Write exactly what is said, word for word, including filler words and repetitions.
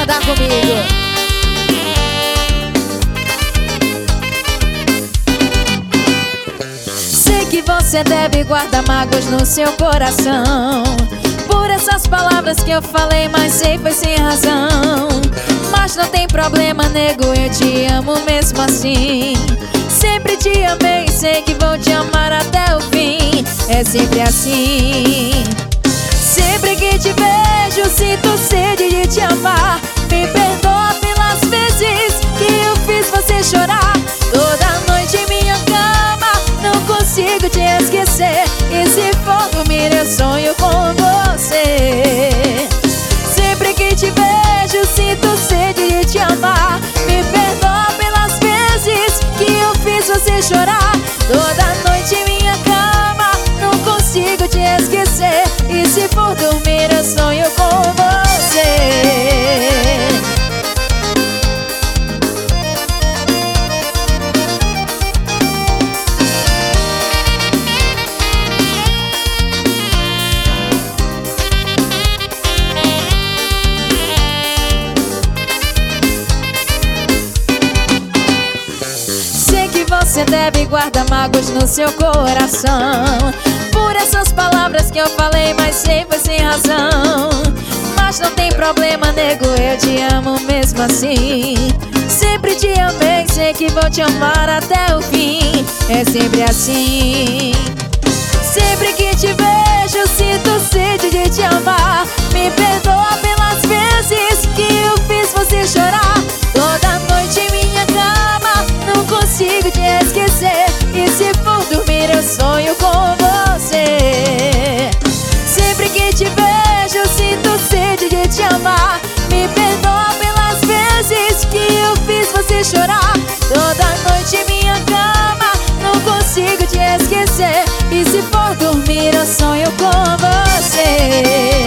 concordar comigo. Sei que você deve guardar mágoas no seu coração por essas palavras que eu falei, mas sei foi sem razão. Mas não tem problema, nego, eu te amo mesmo assim. Sempre te amei, sei que vou te amar até o fim. É sempre assim. Sempre que te vejo, sinto sede de te amar. Me perdoa pelas vezes que eu fiz você chorar. Toda noite em minha cama, não consigo te esquecer. E se for dormir, eu sonho com você. Sempre que te vejo, sinto sede de te amar. Me perdoa pelas vezes que eu fiz você chorar. Toda noite em minha cama, não consigo te esquecer. E se for dormir, eu sonho com você. Você deve guardar mágoas no seu coração por essas palavras que eu falei, mas sempre sem razão. Mas não tem problema, nego, eu te amo mesmo assim. Sempre te amei, sei que vou te amar até o fim. É sempre assim. Sempre que te vejo, sinto sede de te amar. Me perdoa pelas vezes que eu fiz você chorar. Toda noite em minha cama, não consigo te esquecer. E se for dormir, eu sonho com você. Sempre que te vejo, sinto sede de te amar. Me perdoa pelas vezes que eu fiz você chorar. Toda noite em minha cama, não consigo te esquecer. E se for dormir, eu sonho com você.